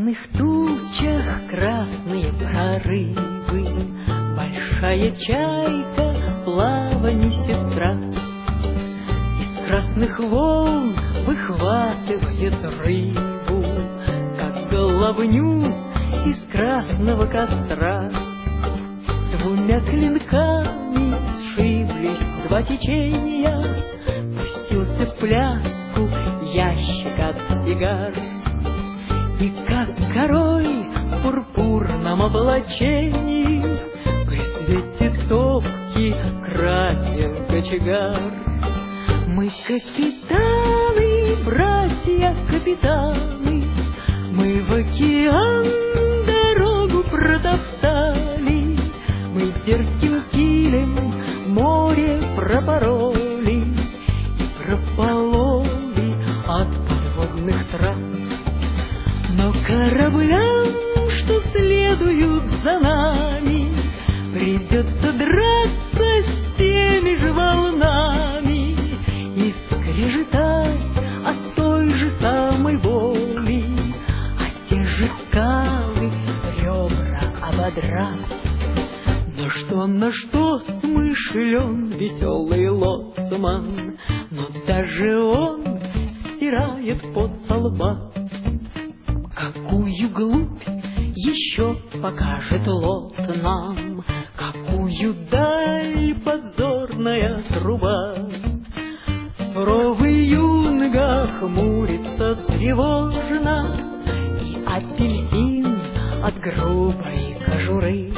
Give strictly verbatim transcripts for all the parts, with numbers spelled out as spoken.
черных тучах красные прорывы, большая чайка плаванье сестра. Из красных волн выхватывает рыбу, как головню из красного костра. Двумя клинками сшиблись два течения, пустился в пляску ящик от сигар. И как король в пурпурном облачении при свете топки красен кочегар. Мы капитаны, братья капитаны, мы в океан дорогу протоптали, мы дерзким килем море пропороли и пропололи от подводных трасс. Но кораблям, что следуют за нами, придется драться с теми же волнами и скрежетать от той же самой боли, а те же скалы ребра ободрать. Но что на что смышлен веселый лоцман, но даже он стирает пот со лба. Какую глупь еще покажет лот нам, какую даль подзорная труба. Суровый юнга хмурится тревожно, и апельсин от грубой кожуры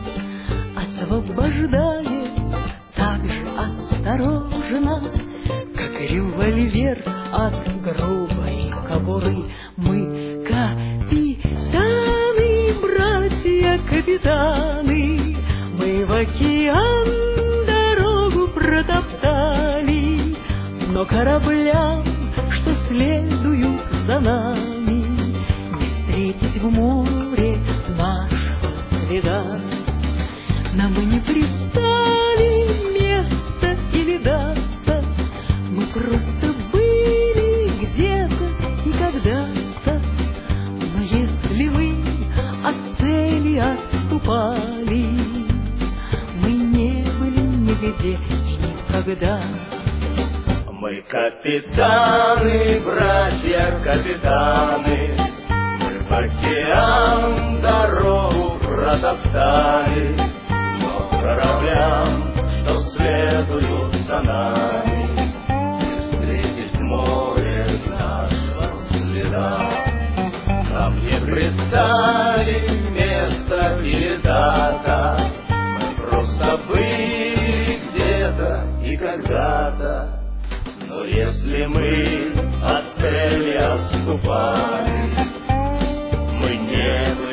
освобождает так же осторожно, как револьвер от грубой кобуры. Мы капитаны, братья капитаны, мы в океан дорогу протоптали, но кораблям, что следуют за нами, не встретить в море нашего следа. Нам и не пристали место или дата, мы просто были где-то и когда-то. Но если мы от цели отступали, мы не были нигде и никогда. Мы капитаны, братья капитаны, мы в океан дорогу протоптали, но кораблям, что следуют за нами, не встретить в море нашего следа. Нам не пристали место или дата, мы просто были где-то и когда-то. Но если мы от цели отступали, мы не были